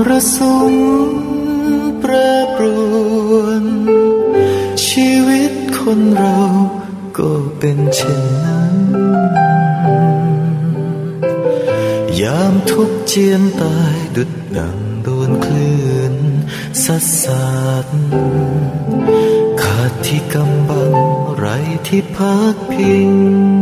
รสุมแปรปรวนชีวิตคนเราก็เป็นเช่นนั้นยามทุกข์เจียนตายดุจดังโดนคลื่นซัดสาดขาดที่กำบังไรที่พักพิง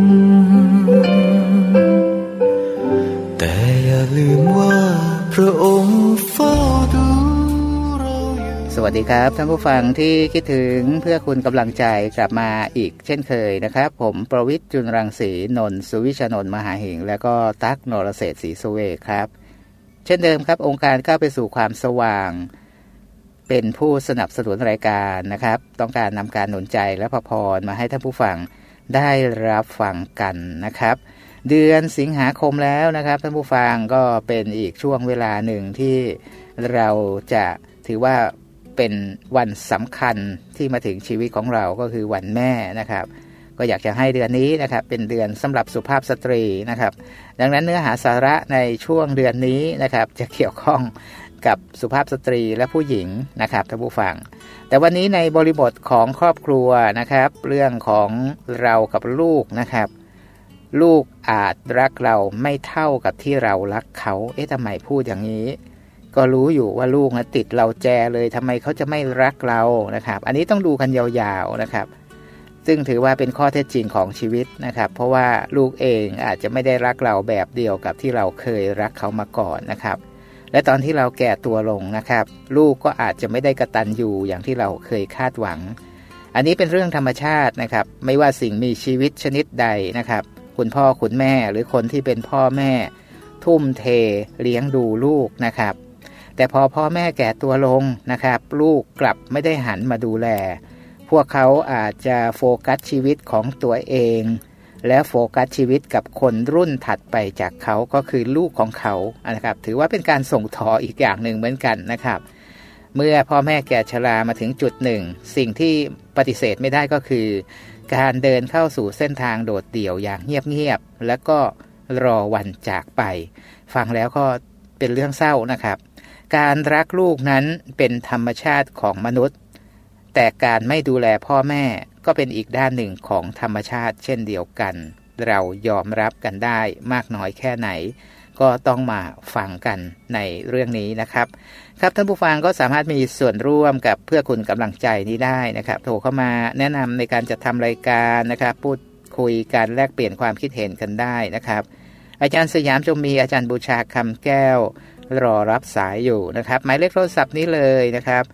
แต่อย่าลืมว่าพระองค์เฝ้าดูเราอยู่สวัสดีครับท่านผู้ฟังที่คิดถึงเพื่อคุณกำลังใจกลับมาอีกเช่นเคยนะครับผมประวิตร จุลรังสีนนท์สุวิชนนท์มหาหิงและก็ตั๊กนรเศรษฐ์ศรีสุเวชครับเช่นเดิมครับองค์การก้าวไปสู่ความสว่างเป็นผู้สนับสนุนรายการนะครับต้องการนำการหนุนใจและพระพรมาให้ท่านผู้ฟังได้รับฟังกันนะครับเดือนสิงหาคมแล้วนะครับท่านผู้ฟังก็เป็นอีกช่วงเวลาหนึ่งที่เราจะถือว่าเป็นวันสำคัญที่มาถึงชีวิตของเราก็คือวันแม่นะครับก็อยากจะให้เดือนนี้นะครับเป็นเดือนสำหรับสุภาพสตรีนะครับดังนั้นเนื้อหาสาระในช่วงเดือนนี้นะครับจะเกี่ยวข้องกับสุภาพสตรีและผู้หญิงนะครับท่านผู้ฟังแต่วันนี้ในบริบทของครอบครัวนะครับเรื่องของเรากับลูกนะครับลูกอาจรักเราไม่เท่ากับที่เรารักเขาทำไมพูดอย่างนี้ก็รู้อยู่ว่าลูกนะติดเราแจเลยทำไมเขาจะไม่รักเรานะครับอันนี้ต้องดูกันยาวๆนะครับซึ่งถือว่าเป็นข้อเท็จจริงของชีวิตนะครับเพราะว่าลูกเองอาจจะไม่ได้รักเราแบบเดียวกับที่เราเคยรักเขามาก่อนนะครับและตอนที่เราแก่ตัวลงนะครับลูกก็อาจจะไม่ได้กตัญญูอย่างที่เราเคยคาดหวังอันนี้เป็นเรื่องธรรมชาตินะครับไม่ว่าสิ่งมีชีวิตชนิดใดนะครับคุณพ่อคุณแม่หรือคนที่เป็นพ่อแม่ทุ่มเทเลี้ยงดูลูกนะครับแต่พอพ่อแม่แก่ตัวลงนะครับลูกกลับไม่ได้หันมาดูแลพวกเขาอาจจะโฟกัสชีวิตของตัวเองและโฟกัสชีวิตกับคนรุ่นถัดไปจากเขาก็คือลูกของเขานะครับถือว่าเป็นการส่งต่ออีกอย่างหนึ่งเหมือนกันนะครับเมื่อพ่อแม่แก่ชรามาถึงจุดหนึ่งสิ่งที่ปฏิเสธไม่ได้ก็คือการเดินเข้าสู่เส้นทางโดดเดี่ยวอย่างเงียบๆแล้วก็รอวันจากไปฟังแล้วก็เป็นเรื่องเศร้านะครับการรักลูกนั้นเป็นธรรมชาติของมนุษย์แต่การไม่ดูแลพ่อแม่ก็เป็นอีกด้านหนึ่งของธรรมชาติเช่นเดียวกันเรายอมรับกันได้มากน้อยแค่ไหนก็ต้องมาฟังกันในเรื่องนี้นะครับครับท่านผู้ฟังก็สามารถมีส่วนร่วมกับเพื่อคุณกำลังใจนี้ได้นะครับโทรเข้ามาแนะนำในการจัดทำรายการนะครับพูดคุยกันแลกเปลี่ยนความคิดเห็นกันได้นะครับอาจารย์สยามจงมีอาจารย์บูชาคำแก้วรอรับสายอยู่นะครับหมายเลขโทรศัพท์นี้เลยนะครับ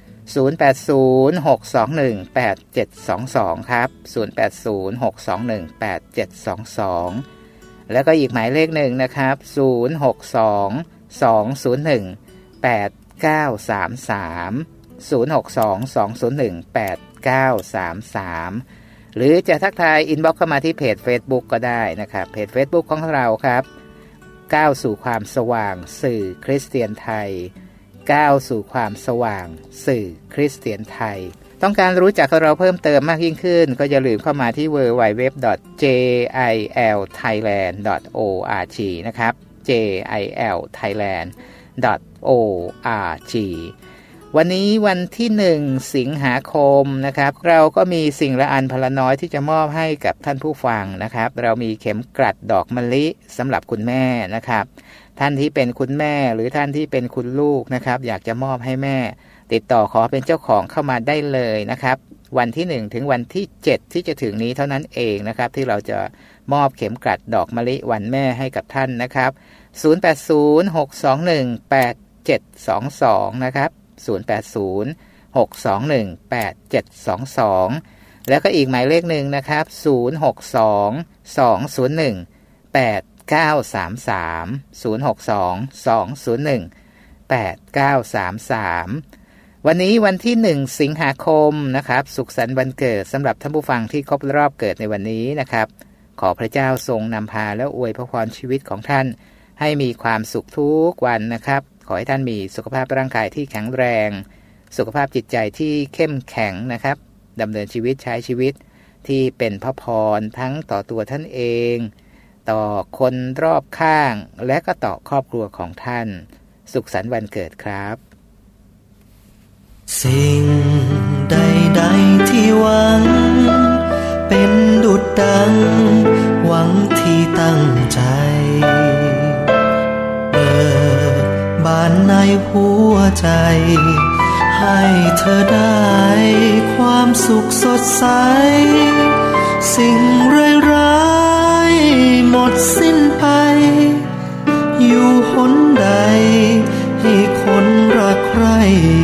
0806218722ครับ0806218722แล้วก็อีกหมายเลขหนึ่งนะครับ0622018933 0622018933หรือจะทักทายอินบ็อกซ์เข้ามาที่เพจ Facebook ก็ได้นะครับเพจ Facebook ของเราครับก้าวสู่ความสว่างสื่อคริสเตียนไทยก้าวสู่ความสว่างสื่อคริสเตียนไทยต้องการรู้จักเราเพิ่มเติมมากยิ่งขึ้นก็อย่าลืมเข้ามาที่ www.jilthailand.org นะครับ jilthailand.org วันนี้วันที่1สิงหาคมนะครับเราก็มีสิ่งละอันพละน้อยที่จะมอบให้กับท่านผู้ฟังนะครับเรามีเข็มกลัดดอกมะลิสำหรับคุณแม่นะครับท่านที่เป็นคุณแม่หรือท่านที่เป็นคุณลูกนะครับอยากจะมอบให้แม่ติดต่อขอเป็นเจ้าของเข้ามาได้เลยนะครับวันที่1ถึงวันที่7ที่จะถึงนี้เท่านั้นเองนะครับที่เราจะมอบเข็มกลัดดอกมะลิวันแม่ให้กับท่านนะครับ0806218722นะครับ0806218722แล้วก็อีกหมายเลขหนึ่งนะครับ0622018933วันนี้วันที่1สิงหาคมนะครับสุขสันต์วันเกิดสำหรับท่านผู้ฟังที่ครบรอบเกิดในวันนี้นะครับขอพระเจ้าทรงนำพาและอวยพรชีวิตของท่านให้มีความสุขทุกวันนะครับขอให้ท่านมีสุขภาพร่างกายที่แข็งแรงสุขภาพจิตใจที่เข้มแข็งนะครับดำเนินชีวิตใช้ชีวิตที่เป็นพระพรทั้งต่อตัวท่านเองต่อคนรอบข้างและก็ต่อครอบครัวของท่านสุขสันต์วันเกิดครับสิ่งใดๆที่หวังเป็นดุจดังหวังที่ตั้งใจเปิดบานในหัวใจให้เธอได้ความสุขสดใสสิ่งร้ายๆหมดสิ้นไปอยู่หนใดให้คนรักใคร่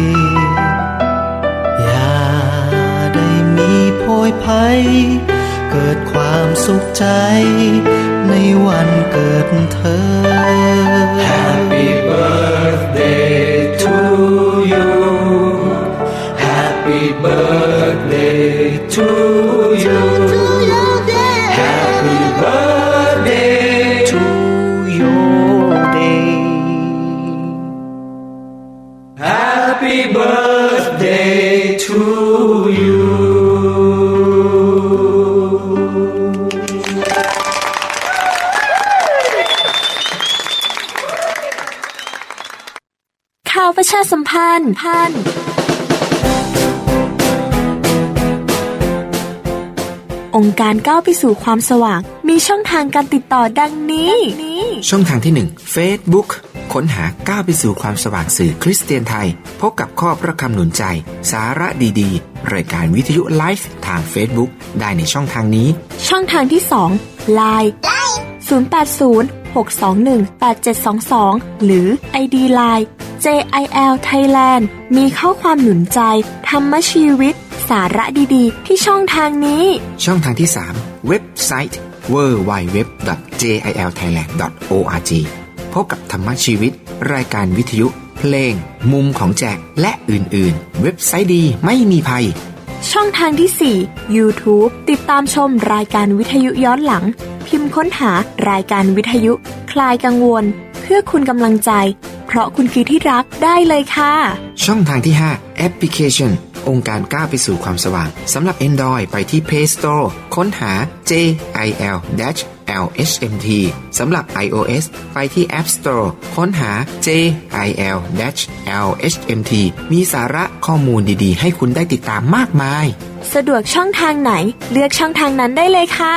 อย่าได้มีโพยภัยเกิดความสุขใจในวันเกิดเธอ Happy birthday to you Happy birthday to you Happy birthday to your day Happy birthday to you ข่าวประชาสัมพันธ์องค์การก้าวไปสู่ความสว่างมีช่องทางการติดต่อดังนี้ช่องทางที่1 Facebook ค้นหาก้าวไปสู่ความสว่างสื่อคริสเตียนไทยพบกับข้อพระคำหนุนใจสาระดีๆรายการวิทยุไลฟ์ทาง Facebook ได้ในช่องทางนี้ช่องทางที่2 LINE 080-621-8722 หรือ ID LINE JIL Thailand มีข้อความหนุนใจธรรมชีวิตสาระดีๆที่ช่องทางนี้ช่องทางที่3เว็บไซต์ www.jilthailand.org พบกับธรรมชีวิตรายการวิทยุเพลงมุมของแจกและอื่นๆเว็บไซต์ดีไม่มีภัยช่องทางที่4 YouTube ติดตามชมรายการวิทยุย้อนหลังพิมพ์ค้นหารายการวิทยุคลายกังวลเพื่อคุณกำลังใจเพราะคุณคือที่รักได้เลยค่ะช่องทางที่5แอปพลิเคชันองค์การก้าวไปสู่ความสว่างสำหรับ Android ไปที่ Play Store ค้นหา JIL-LHMT สำหรับ iOS ไปที่ App Store ค้นหา JIL-LHMT มีสาระข้อมูลดีๆให้คุณได้ติดตามมากมายสะดวกช่องทางไหนเลือกช่องทางนั้นได้เลยค่ะ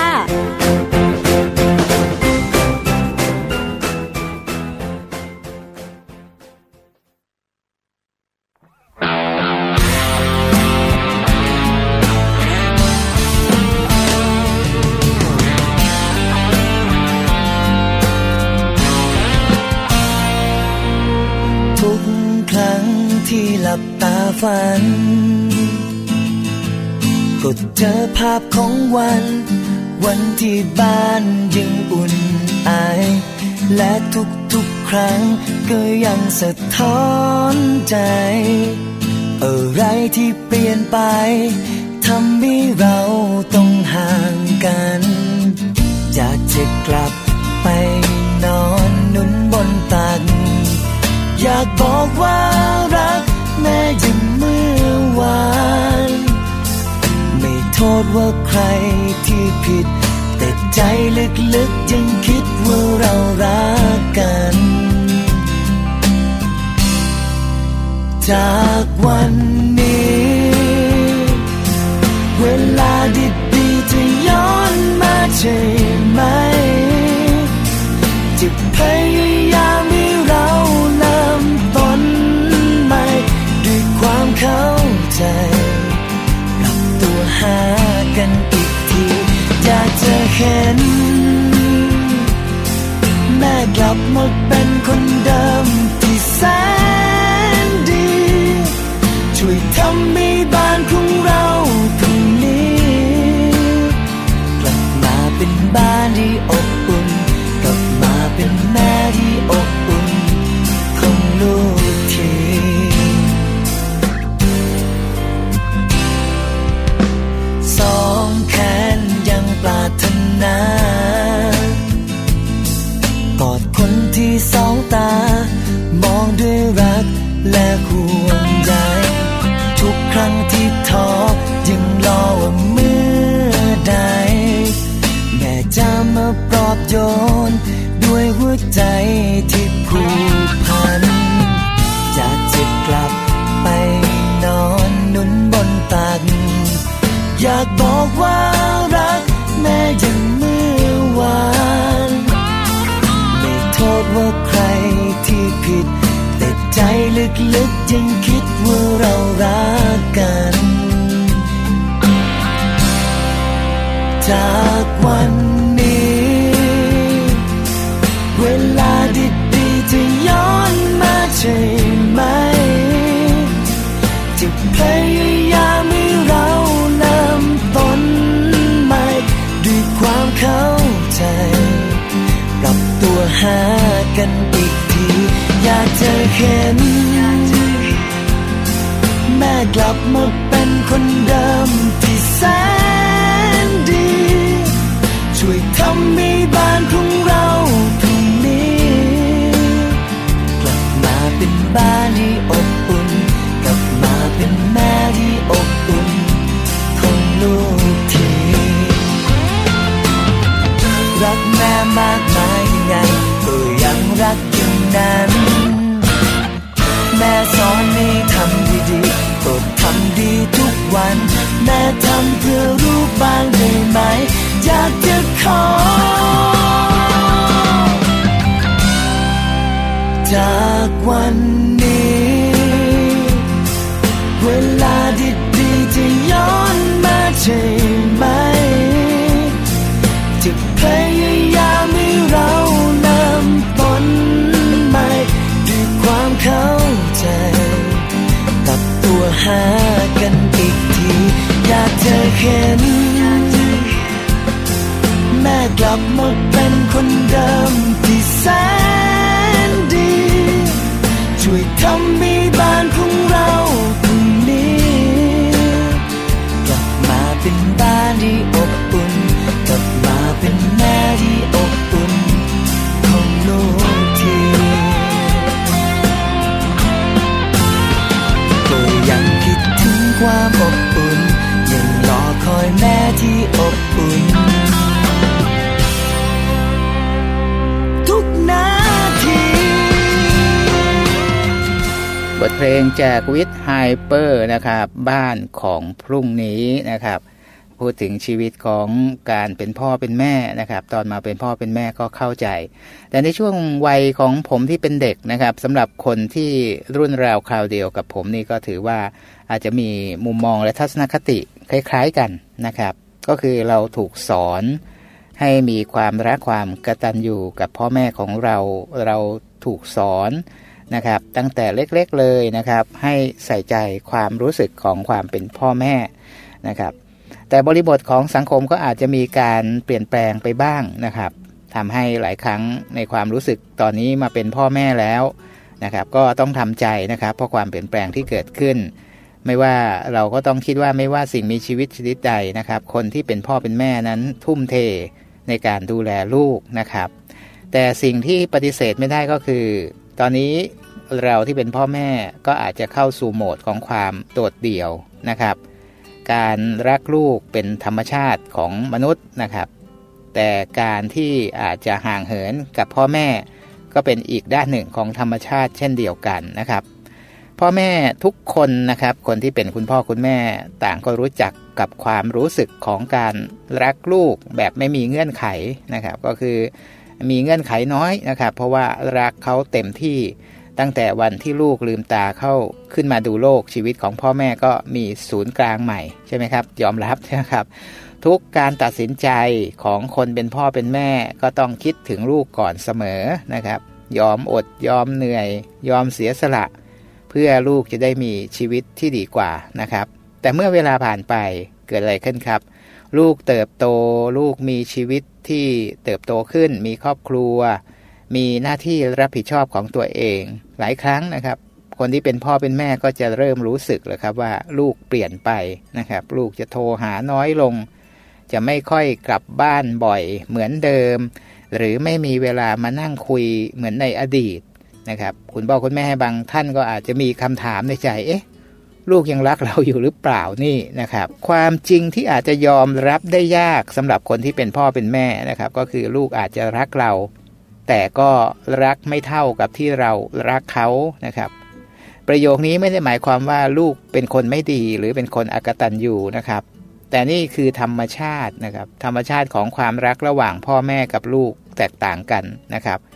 ที่หลับตาฝันก็เจอภาพของวันที่บ้านยังอุ่นไอและทุกครั้งก็ยังสะท้อนใจอะไรที่เปลี่ยนไปทำให้เราต้องห่างกันอยากจะกลับไปนอนนุนบนตักอยากบอกว่ารักแม่ยังเมื่อวานไม่โทษว่าใครที่ผิดแต่ใจลึกๆยังคิดว่าเรารักกันจากวันนี้เวลาดีๆจะย้อนมาใช่ไหมจะพยายามให้เราเริ่มต้นใหม่ด้วยความเข้าใจปรับตัวหากันอีกทีอยากจะเห็นแม่กลับมาเป็นคนเดิมที่แสนดีช่วยทำให้บ้านของเราตรงนี้กลับมาเป็นบ้านที่อบอุ่นกลับมาเป็นแม่ที่อบอุ่นของลูกทีสองแขนยังปรารถนากอดคนที่สองตามองด้วยรักและห่วงใยทุกครั้งที่ท้อยังรอว่าเมื่อใดแม่จะมาปลอบโยนด้วยหัวใจที่ผูกพันผิดแต่ใจลึกๆยังคิดว่าเรารักกันจากวันนี้เวลาดีๆจะย้อนมาใช่ไหมจะพยายามให้เราเริ่มต้นใหม่ด้วยความเข้าใจปรับตัวหากันอีกทีอยากจะเห็นแม่กลับมาเป็นคนเดิมที่แสนดีช่วยทำให้บ้านของเราตรงนี้กลับมาเป็นบ้านที่อบอุ่นกลับมาเป็นแม่ที่อบอุ่นของลูกทีรักแม่มากมายยังไงก็ยังรักอย่างนั้นแม่สอนให้ทำดีๆก็ทำดีทุกวันแม่ทำเพื่อลูกบ้างได้ไหมอยากจะขอจากวันนี้เวลาดีๆจะย้อนมาใช่ไหมจะพยายามให้เราเริ่มต้นใหม่ด้วยความเข้าใจปรับตัวหากันอีกทีอยากจะเห็นแม่กลับมาเป็นคนเดิมที่แสนดีช่วยทำให้บ้านของเราตรงนี้กลับมาเป็นบ้านที่อบอุ่นกลับมาเป็นแม่ที่อบอุ่นของลูกทีก็ยังคิดถึงความอบอุ่นยังรอคอยแม่ที่อบอุ่นทุกนาทีบทเพลงจากวิทย์ไฮเปอร์นะครับบ้านของพรุ่งนี้นะครับพูดถึงชีวิตของการเป็นพ่อเป็นแม่นะครับตอนมาเป็นพ่อเป็นแม่ก็เข้าใจแต่ในช่วงวัยของผมที่เป็นเด็กนะครับสำหรับคนที่รุ่นราวคราวเดียวกับผมนี่ก็ถือว่าอาจจะมีมุมมองและทัศนคติคล้ายๆกันนะครับก็คือเราถูกสอนให้มีความรักความกตัญญูกับพ่อแม่ของเราถูกสอนนะครับตั้งแต่เล็กๆเลยนะครับให้ใส่ใจความรู้สึกของความเป็นพ่อแม่นะครับแต่บริบทของสังคมก็อาจจะมีการเปลี่ยนแปลงไปบ้างนะครับทำให้หลายครั้งในความรู้สึกตอนนี้มาเป็นพ่อแม่แล้วนะครับก็ต้องทำใจนะครับเพราะความเปลี่ยนแปลงที่เกิดขึ้นไม่ว่าเราก็ต้องคิดว่าไม่ว่าสิ่งมีชีวิตชนิดใดนะครับคนที่เป็นพ่อเป็นแม่นั้นทุ่มเทในการดูแลลูกนะครับแต่สิ่งที่ปฏิเสธไม่ได้ก็คือตอนนี้เราที่เป็นพ่อแม่ก็อาจจะเข้าสู่โหมดของความโดดเดี่ยวนะครับการรักลูกเป็นธรรมชาติของมนุษย์นะครับแต่การที่อาจจะห่างเหินกับพ่อแม่ก็เป็นอีกด้านหนึ่งของธรรมชาติเช่นเดียวกันนะครับพ่อแม่ทุกคนนะครับคนที่เป็นคุณพ่อคุณแม่ต่างก็รู้จักกับความรู้สึกของการรักลูกแบบไม่มีเงื่อนไขนะครับก็คือมีเงื่อนไขน้อยนะครับเพราะว่ารักเขาเต็มที่ตั้งแต่วันที่ลูกลืมตาเข้าขึ้นมาดูโลกชีวิตของพ่อแม่ก็มีศูนย์กลางใหม่ใช่ไหมครับยอมรับนะครับทุกการตัดสินใจของคนเป็นพ่อเป็นแม่ก็ต้องคิดถึงลูกก่อนเสมอนะครับยอมอดยอมเหนื่อยยอมเสียสละเพื่อลูกจะได้มีชีวิตที่ดีกว่านะครับแต่เมื่อเวลาผ่านไปเกิดอะไรขึ้นครับลูกเติบโตลูกมีชีวิตที่เติบโตขึ้นมีครอบครัวมีหน้าที่รับผิดชอบของตัวเองหลายครั้งนะครับคนที่เป็นพ่อเป็นแม่ก็จะเริ่มรู้สึกเลยครับว่าลูกเปลี่ยนไปนะครับลูกจะโทรหาน้อยลงจะไม่ค่อยกลับบ้านบ่อยเหมือนเดิมหรือไม่มีเวลามานั่งคุยเหมือนในอดีตนะครับคุณพ่อคุณแม่บางท่านก็อาจจะมีคำถามในใจลูกยังรักเราอยู่หรือเปล่านี่นะครับความจริงที่อาจจะยอมรับได้ยากสำหรับคนที่เป็นพ่อเป็นแม่นะครับก็คือลูกอาจจะรักเราแต่ก็รักไม่เท่ากับที่เรารักเขานะครับประโยคนี้ไม่ได้หมายความว่าลูกเป็นคนไม่ดีหรือเป็นคนอกตัญญูนะครับแต่นี่คือธรรมชาตินะครับธรรมชาติของความรักระหว่างพ่อแม่กับลูกแตกต่างกันนะครับ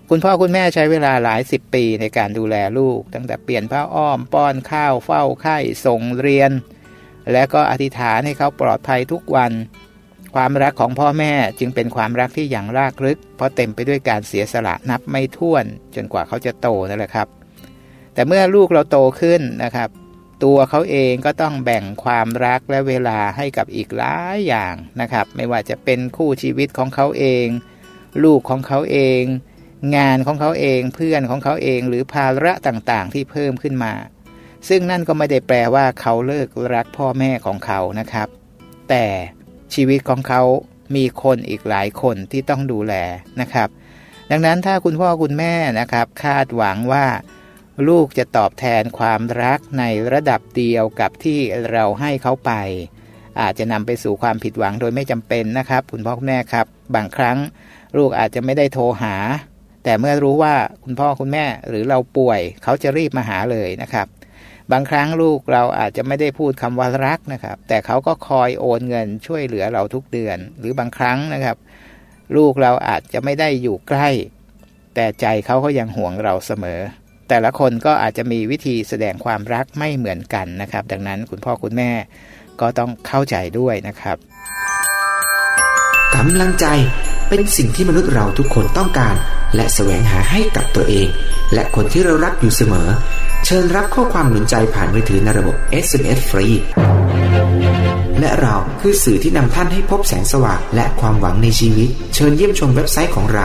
คุณพ่อคุณแม่ใช้เวลาหลาย10 ปีในการดูแลลูกตั้งแต่เปลี่ยนผ้าอ้อมป้อนข้าวเฝ้าไข้ส่งเรียนและก็อธิษฐานให้เขาปลอดภัยทุกวันความรักของพ่อแม่จึงเป็นความรักที่อย่างรากลึกเพราะเต็มไปด้วยการเสียสละนับไม่ถ้วนจนกว่าเขาจะโตนั่นแหละครับแต่เมื่อลูกเราโตขึ้นนะครับตัวเขาเองก็ต้องแบ่งความรักและเวลาให้กับอีกหลายอย่างนะครับไม่ว่าจะเป็นคู่ชีวิตของเขาเองลูกของเขาเองงานของเขาเองเพื่อนของเขาเองหรือภาระต่างๆที่เพิ่มขึ้นมาซึ่งนั่นก็ไม่ได้แปลว่าเขาเลิกรักพ่อแม่ของเขานะครับแต่ชีวิตของเขามีคนอีกหลายคนที่ต้องดูแลนะครับดังนั้นถ้าคุณพ่อคุณแม่นะครับคาดหวังว่าลูกจะตอบแทนความรักในระดับเดียวกับที่เราให้เขาไปอาจจะนำไปสู่ความผิดหวังโดยไม่จำเป็นนะครับคุณพ่อคุณแม่ครับบางครั้งลูกอาจจะไม่ได้โทรหาแต่เมื่อรู้ว่าคุณพ่อคุณแม่หรือเราป่วยเขาจะรีบมาหาเลยนะครับบางครั้งลูกเราอาจจะไม่ได้พูดคำว่ารักนะครับแต่เขาก็คอยโอนเงินช่วยเหลือเราทุกเดือนหรือบางครั้งนะครับลูกเราอาจจะไม่ได้อยู่ใกล้แต่ใจเขาก็ยังห่วงเราเสมอแต่ละคนก็อาจจะมีวิธีแสดงความรักไม่เหมือนกันนะครับดังนั้นคุณพ่อคุณแม่ก็ต้องเข้าใจด้วยนะครับกำลังใจเป็นสิ่งที่มนุษย์เราทุกคนต้องการและแสวงหาให้กับตัวเองและคนที่เรารักอยู่เสมอเชิญรับข้อความหนุนใจผ่านมือถือในระบบ SMS ฟรีและเราคือสื่อที่นำท่านให้พบแสงสว่างและความหวังในชีวิตเชิญเยี่ยมชมเว็บไซต์ของเรา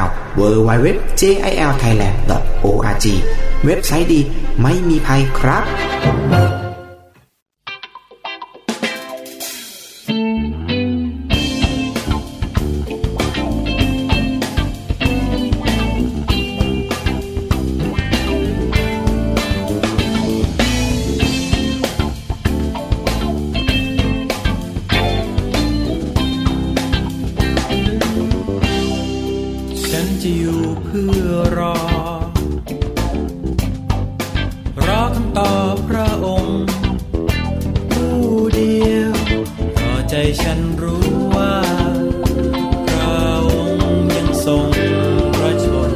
www.jilthailand.org เว็บไซต์ดีไม่มีภัยครับฉันรู้ว่าพระองค์ยังทรงพระชน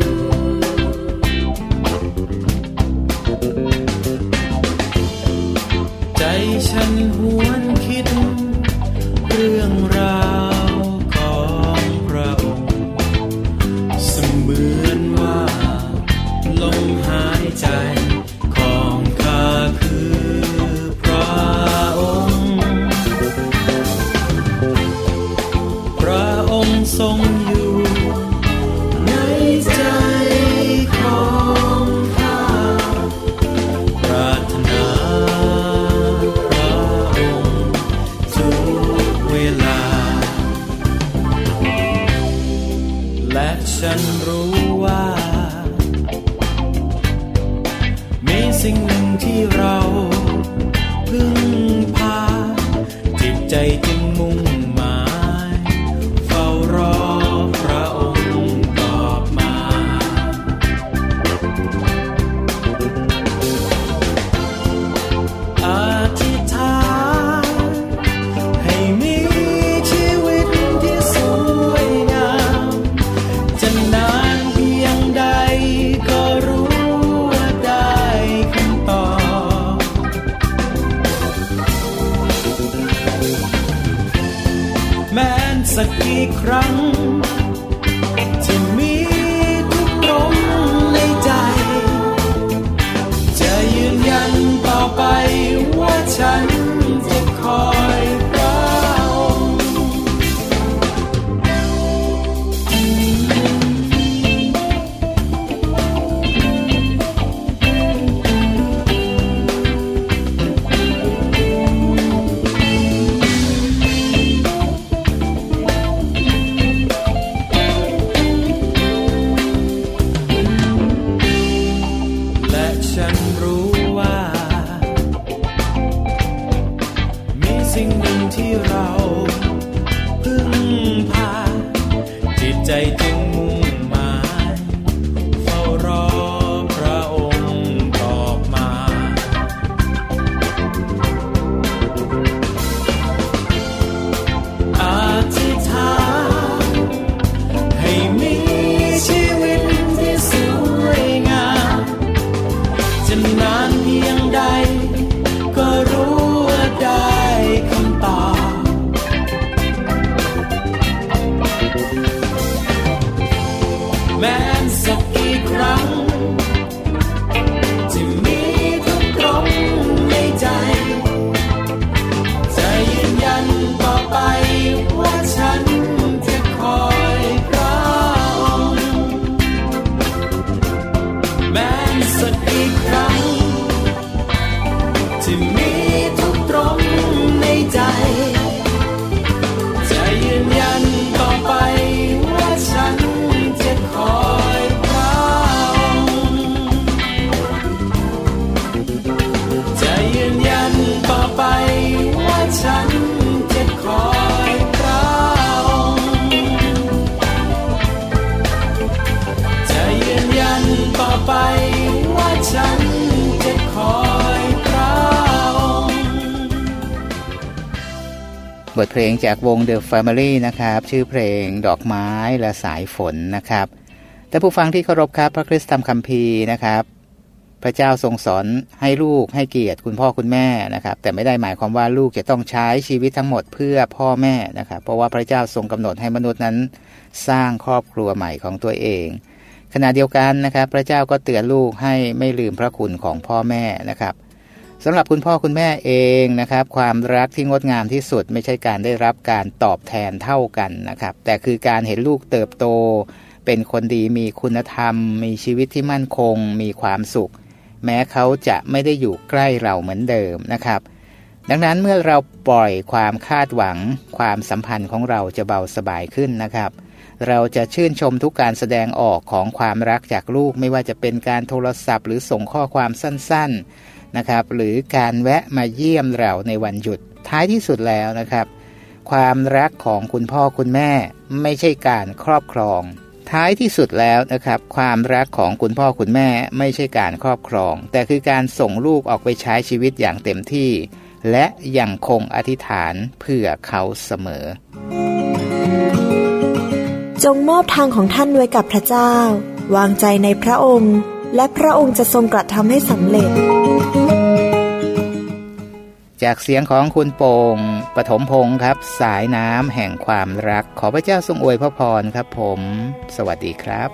ใจฉันหวนคิดเรื่องราวของพระองค์เสมือนว่าลมหายใจของข้าคือพระองค์ทรงอยู่ในใจของข้าปรารถนาพระองค์ทุกเวลาและฉันรู้ว่ามีสิ่งหนึ่งที่เราพึ่งพาจิตใจจึงมุ่งรอพระองค์ตอบมาอธิษฐานให้มีชีวิตที่สวยงามจะนานเพียงใดก็รู้ว่าได้คำตอบแม้สักกี่ครั้งที่มีทุกลมในใจจะยืนยันต่อไปว่าฉันจะคอยพระองค์ยงใดก็รู้ว่าได้คำตอบแม้สักกี่ครั้งที่มีทุกตรงในใจจะยืนยันต่อไปว่าฉันจะคอยพระองค์แม้สักกี่ครั้งที่มีทุกตรงในใจจะยืนยันต่อไปว่าฉันจะคอยพระองค์จะยืนยันต่อไปว่าฉันจะคอยพระองค์จะยืนยันต่อไปว่าฉันจะคอยพระองค์บทเพลงจากวง The Family นะครับชื่อเพลงดอกไม้และสายฝนนะครับแต่ผู้ฟังที่เคารพครับพระคริสต์ธรรมคัมภีร์นะครับพระเจ้าทรงสอนให้ลูกให้เกียรติคุณพ่อคุณแม่นะครับแต่ไม่ได้หมายความว่าลูกจะต้องใช้ชีวิตทั้งหมดเพื่อพ่อแม่นะครับเพราะว่าพระเจ้าทรงกำหนดให้มนุษย์นั้นสร้างครอบครัวใหม่ของตัวเองขณะเดียวกันนะครับพระเจ้าก็เตือนลูกให้ไม่ลืมพระคุณของพ่อแม่นะครับสำหรับคุณพ่อคุณแม่เองนะครับความรักที่งดงามที่สุดไม่ใช่การได้รับการตอบแทนเท่ากันนะครับแต่คือการเห็นลูกเติบโตเป็นคนดีมีคุณธรรมมีชีวิตที่มั่นคงมีความสุขแม้เขาจะไม่ได้อยู่ใกล้เราเหมือนเดิมนะครับดังนั้นเมื่อเราปล่อยความคาดหวังความสัมพันธ์ของเราจะเบาสบายขึ้นนะครับเราจะชื่นชมทุกการแสดงออกของความรักจากลูกไม่ว่าจะเป็นการโทรศัพท์หรือส่งข้อความสั้นๆนะครับหรือการแวะมาเยี่ยมเราในวันหยุดท้ายที่สุดแล้วนะครับความรักของคุณพ่อคุณแม่ไม่ใช่การครอบครองท้ายที่สุดแล้วนะครับความรักของคุณพ่อคุณแม่ไม่ใช่การครอบครองแต่คือการส่งลูกออกไปใช้ชีวิตอย่างเต็มที่และยังคงอธิษฐานเพื่อเขาเสมอจงมอบทางของท่านไว้กับพระเจ้าวางใจในพระองค์และพระองค์จะทรงกระทำให้สำเร็จจากเสียงของคุณโป่งปฐมพงศ์ครับสายน้ำแห่งความรักขอพระเจ้าทรงอวยพระพรครับผมสวัสดีครับ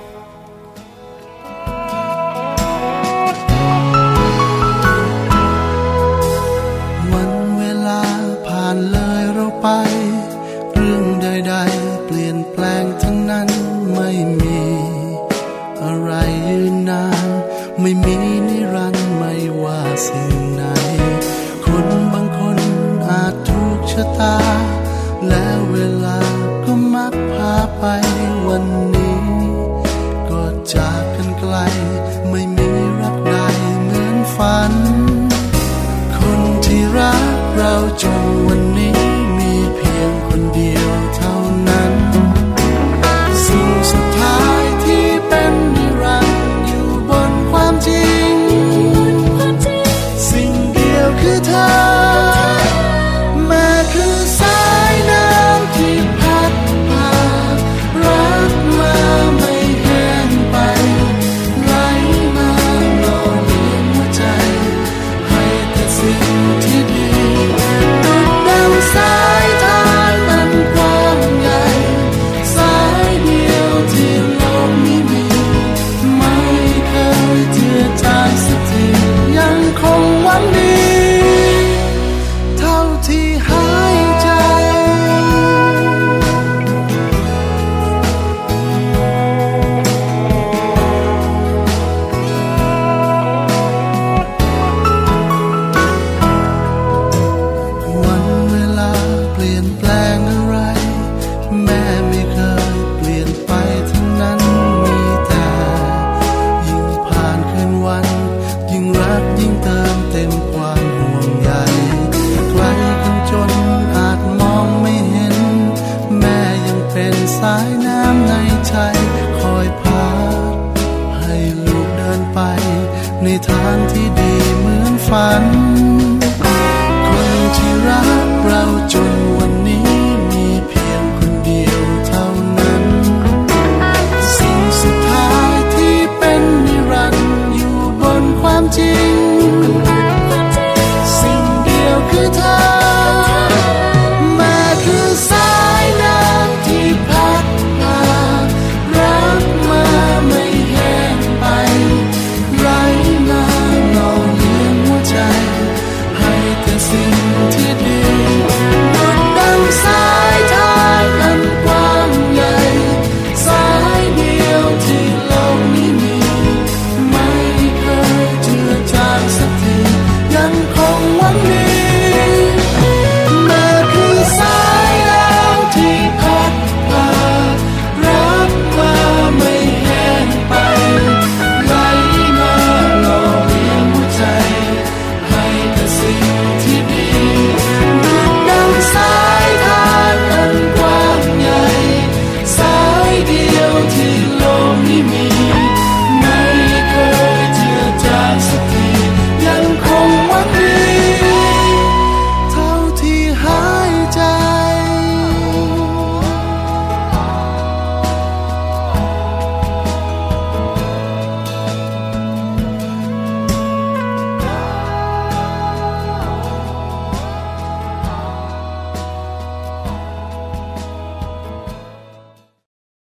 วันเวลาผ่านเลยเราไปเรื่องใดๆเปลี่ยนแปลงทั้งนั้นไม่มีอะไรยืนนานไม่มีนิรันดร์ไม่ว่าสิ่งไหนคนบางคนอาจถูกชะตาและเวลาก็มักพาไปวันนี้ก็จากกันไกลไม่มีรักใดเหมือนฝันคนที่รักเราจนวันนี้มีเพียงคนเดียวเท่านั้นสิ่งสุดท้ายที่เป็นนิรันดร์อยู่บนความจริงสิ่งเดียวคือเธอแม้คือสายน้ำที่พัดพารักมาไม่แห้งไปไหลมาหล่อเลี้ยงหัวใจให้แต่สิ่งที่ดีดุจดังสายทานนั้นกว้างใหญ่สายเดียวที่โลกนี้มีไม่เคยเจือจางสักทียังคงหวังดีเท่าที่หายใจวันเวลาเปลี่ยนแปลงอะไรแม่ไม่เคยเปลี่ยนไปทั้งนั้นมีแต่ยิ่งผ่านคืนวันยิ่งรักยิ่งเติมเต็มความห่วงใยไกลกันจนอาจมองไม่เห็นแม่ยังเป็นสายน้ำในใจคอยพาให้ลูกเดินไปในทางที่ดีเหมือนฝันคนที่รักเราจน